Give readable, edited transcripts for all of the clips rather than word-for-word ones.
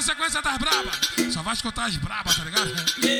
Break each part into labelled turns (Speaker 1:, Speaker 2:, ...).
Speaker 1: sequência das brabas. Só vai escutar as brabas, tá ligado?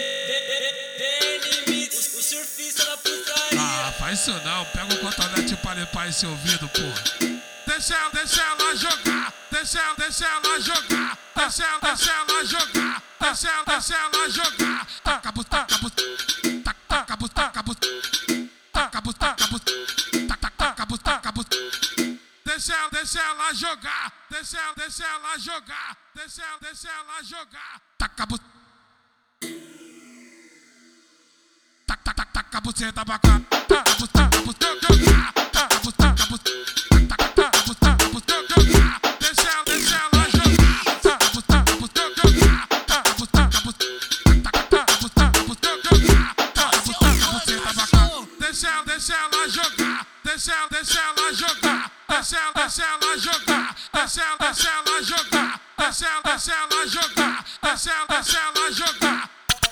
Speaker 2: O surfista da putaria.
Speaker 1: Ah, faz isso não. Pega o cotonete pra limpar esse ouvido, porra. Deixa ela jogar. Deixa ela jogar. Deixa ela jogar. Deixa ela jogar. Taca a buceta, taca a buceta, taca a buceta, taca a buceta, taca a buceta, taca a buceta, taca a buceta. Deixa ela jogar. Deixa ela jogar. Deixa ela jogar. Taca a buceta. Taca a buceta bacana. Taca a buceta, taca a buceta, jogar. Taca a buceta, taca a buceta. Deixa ela jogar, deixa ela jogar, deixa ela jogar, deixa ela jogar, deixa ela jogar, deixa ela jogar.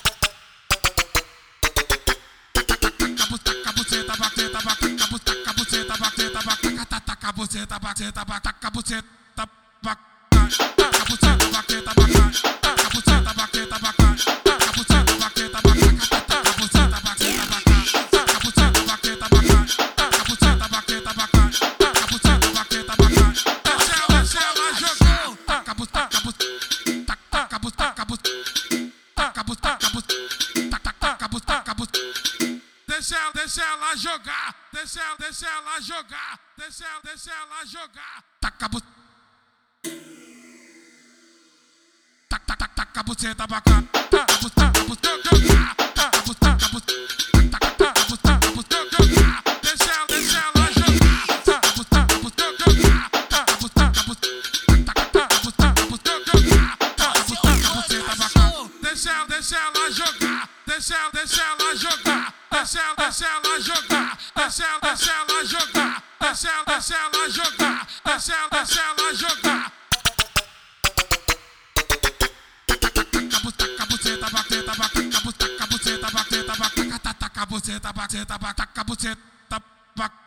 Speaker 1: Taca a buceta, bateta, taca a buceta, bateta, taca a buceta, bateta, taca a buceta, taca a buceta, bateta, taca a buceta, bateta, taca a buceta, bateta, Deixa ela jogar, deixa ela jogar, deixa ela jogar. Taca a buceta, taca a buceta bacana, taca a buceta, jogar, taca a buceta, taca a buceta, jogar. Deixa ela jogar, taca a buceta, jogar, taca a buceta, taca a buceta, jogar, taca a buceta bacana. Deixa ela jogar, deixa ela jogar. Deixa ela jogar, deixa ela jogar, deixa ela jogar, deixa ela jogar. Taca a buceta, bateta, taca a buceta, bateta, taca a buceta, bateta, taca a buceta,